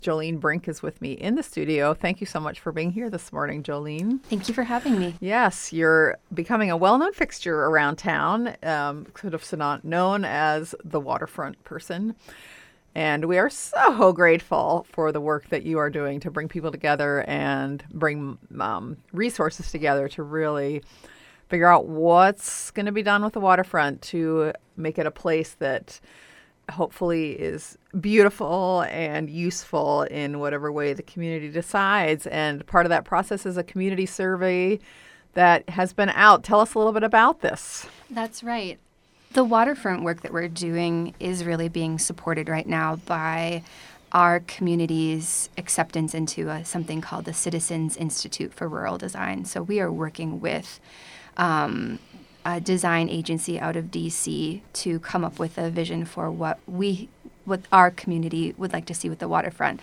Jolene Brink is with me in the studio. Thank you so much for being here this morning, Jolene. Thank you for having me. Yes, you're becoming a well-known fixture around town, sort of known as the waterfront person. And we are so grateful for the work that you are doing to bring people together and bring resources together to really figure out what's going to be done with the waterfront to make it a place that hopefully is beautiful and useful in whatever way the community decides. And part of that process is a community survey that has been out. Tell us a little bit about this. That's right. The waterfront work that we're doing is really being supported right now by our community's acceptance into something called the Citizens Institute for Rural Design. So we are working with a design agency out of DC to come up with a vision for what our community would like to see with the waterfront.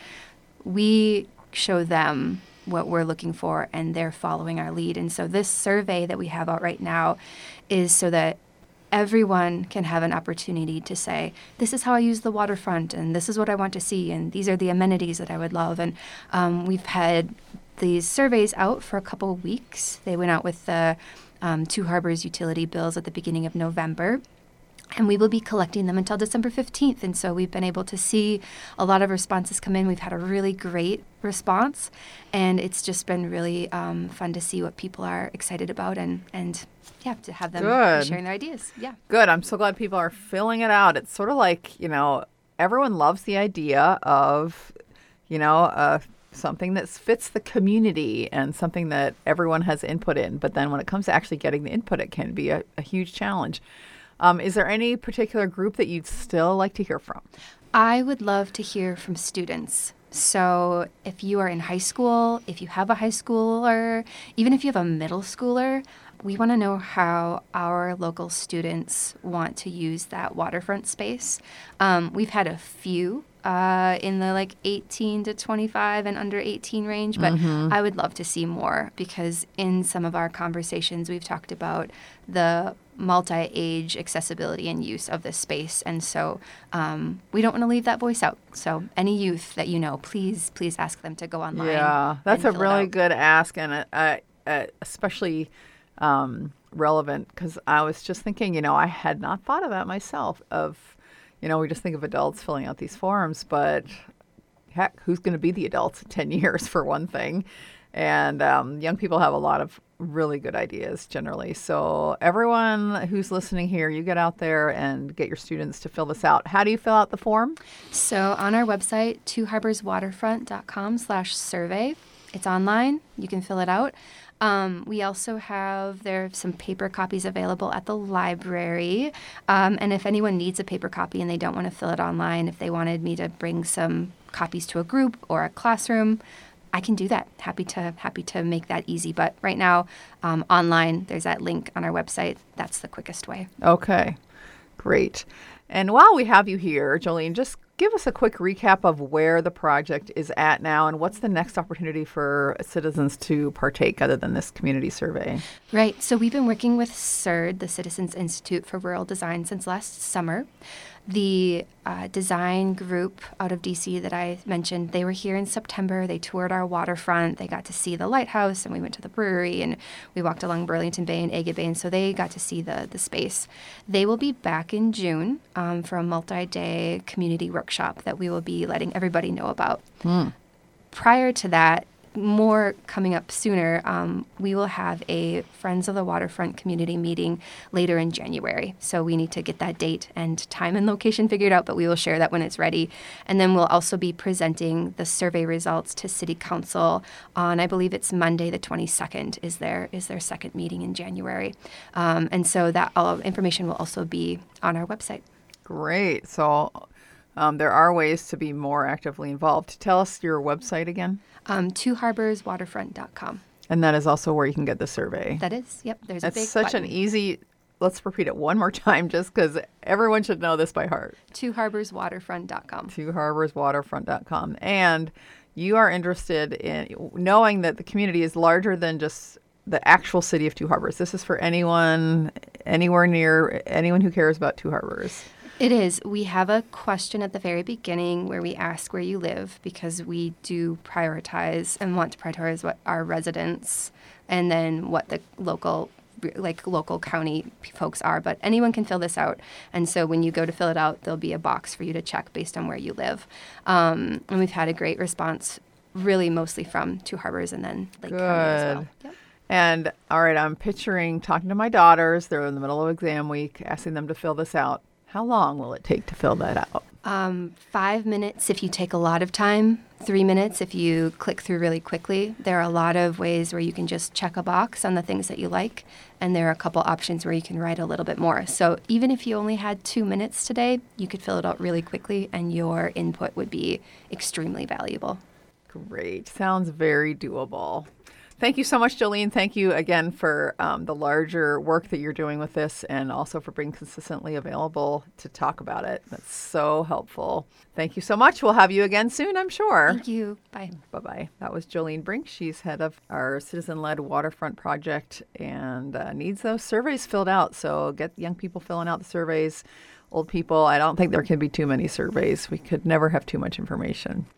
We show them what we're looking for, and they're following our lead. And so this survey that we have out right now is so that everyone can have an opportunity to say, this is how I use the waterfront, and this is what I want to see, and these are the amenities that I would love. And we've had these surveys out for a couple of weeks. They went out with the Two Harbors utility bills at the beginning of November. And we will be collecting them until December 15th. And so we've been able to see a lot of responses come in. We've had a really great response. And it's just been really fun to see what people are excited about and to have them sharing their ideas. Yeah. Good. I'm so glad people are filling it out. It's sort of like, everyone loves the idea of, something that fits the community and something that everyone has input in. But then when it comes to actually getting the input, it can be a huge challenge. Is there any particular group that you'd still like to hear from? I would love to hear from students. So if you are in high school, if you have a high schooler, even if you have a middle schooler, we want to know how our local students want to use that waterfront space. We've had a few in the 18 to 25 and under 18 range, but I would love to see more because in some of our conversations we've talked about the multi-age accessibility and use of this space. And so we don't want to leave that voice out. So any youth that please ask them to go online. Yeah, that's a really good ask, and especially relevant because I was just thinking, I had not thought of that myself we just think of adults filling out these forms, but heck, who's going to be the adults in 10 years for one thing? And young people have a lot of really good ideas generally. So everyone who's listening here, you get out there and get your students to fill this out. How do you fill out the form? So on our website, twoharborswaterfront.com/survey. It's online. You can fill it out. We also there are some paper copies available at the library. And if anyone needs a paper copy and they don't want to fill it online, if they wanted me to bring some copies to a group or a classroom, I can do that. Happy to make that easy. But right now, online, there's that link on our website. That's the quickest way. Okay, great. And while we have you here, Jolene, just give us a quick recap of where the project is at now and what's the next opportunity for citizens to partake other than this community survey. Right. So we've been working with CIRD, the Citizens Institute for Rural Design, since last summer. The design group out of DC that I mentioned, they were here in September. They toured our waterfront. They got to see the lighthouse, and we went to the brewery, and we walked along Burlington Bay and Agate Bay, and so they got to see the space. They will be back in June for a multi-day community workshop that we will be letting everybody know about. Prior to that, more coming up sooner, we will have a Friends of the Waterfront community meeting later in January. So we need to get that date and time and location figured out, but we will share that when it's ready. And then we'll also be presenting the survey results to City Council on, I believe it's Monday the 22nd is their second meeting in January. And so that all information will also be on our website. Great. So there are ways to be more actively involved. Tell us your website again. twoharborswaterfront.com. And that is also where you can get the survey. That is, yep. There's That's a big such button. an easy, let's repeat it one more time just because everyone should know this by heart. twoharborswaterfront.com. twoharborswaterfront.com. And you are interested in knowing that the community is larger than just the actual city of Two Harbors. This is for anyone, anywhere near, anyone who cares about Two Harbors. It is. We have a question at the very beginning where we ask where you live because we do prioritize and want to prioritize what our residents and then what the local county folks are. But anyone can fill this out. And so when you go to fill it out, there'll be a box for you to check based on where you live. And we've had a great response, really mostly from Two Harbors and then Lake County as well. Yep. And all right, I'm picturing talking to my daughters. They're in the middle of exam week, asking them to fill this out. How long will it take to fill that out? 5 minutes if you take a lot of time, 3 minutes if you click through really quickly. There are a lot of ways where you can just check a box on the things that you like, and there are a couple options where you can write a little bit more. So even if you only had 2 minutes today, you could fill it out really quickly, and your input would be extremely valuable. Great. Sounds very doable. Thank you so much, Jolene. Thank you again for the larger work that you're doing with this and also for being consistently available to talk about it. That's so helpful. Thank you so much. We'll have you again soon, I'm sure. Thank you. Bye. Bye-bye. That was Jolene Brink. She's head of our citizen-led waterfront project and needs those surveys filled out. So get young people filling out the surveys. Old people, I don't think there can be too many surveys. We could never have too much information.